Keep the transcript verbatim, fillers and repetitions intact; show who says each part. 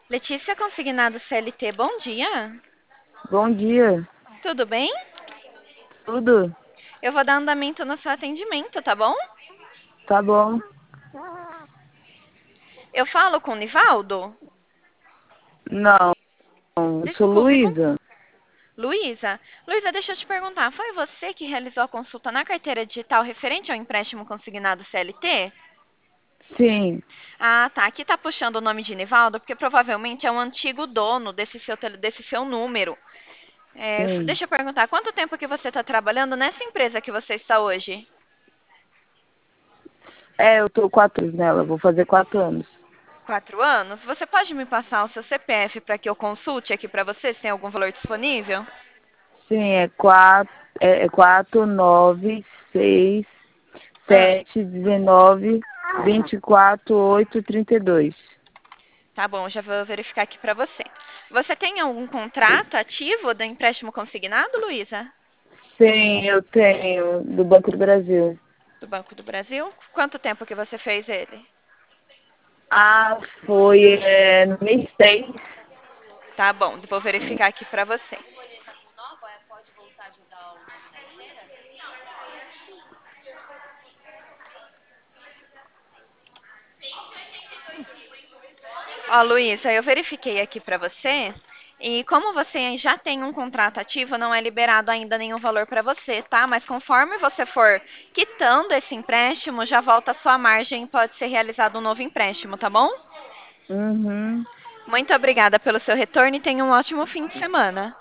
Speaker 1: Letícia Consignado C L T, bom dia.
Speaker 2: Bom dia.
Speaker 1: Tudo bem?
Speaker 2: Tudo?
Speaker 1: Eu vou dar andamento no seu atendimento, tá bom?
Speaker 2: Tá bom?
Speaker 1: Eu falo com o Nivaldo?
Speaker 2: Não, sou
Speaker 1: Desculpe, com
Speaker 2: Luísa.
Speaker 1: Luísa. Luísa, deixa eu te perguntar, foi você que realizou a consulta na carteira digital referente ao empréstimo consignado C L T?
Speaker 2: Sim,
Speaker 1: Ah, tá. Aqui tá puxando o nome de Nivaldo, porque provavelmente é um antigo dono desse seu, tele- desse seu número. É, f-
Speaker 2: sim.
Speaker 1: deixa eu perguntar, quanto tempo que você está trabalhando nessa empresa que você está hoje?
Speaker 2: É, eu tô quatro anos nela, vou fazer quatro anos.
Speaker 1: Quatro anos? Você pode me passar o seu C P F para que eu consulte aqui para você se tem algum valor disponível?
Speaker 2: Sim, é quatro, é, é quatro, nove, seis,
Speaker 1: Ah,
Speaker 2: sete, dezenove, vinte e quatro, oito, trinta e dois.
Speaker 1: tá bom, já vou verificar aqui para você. Você tem algum contrato ativo do empréstimo consignado, Luísa?
Speaker 2: Sim, eu tenho, do Banco do Brasil.
Speaker 1: Do Banco do Brasil? Quanto tempo que você fez ele?
Speaker 2: Ah, foi é, no mês seis.
Speaker 1: Tá bom, vou verificar aqui para você. Ó, Luísa, eu verifiquei aqui para você e como você já tem um contrato ativo, não é liberado ainda nenhum valor para você, tá? Mas conforme você for quitando esse empréstimo, já volta a sua margem e pode ser realizado um novo empréstimo, tá bom?
Speaker 2: Uhum.
Speaker 1: Muito obrigada pelo seu retorno e tenha um ótimo fim de semana.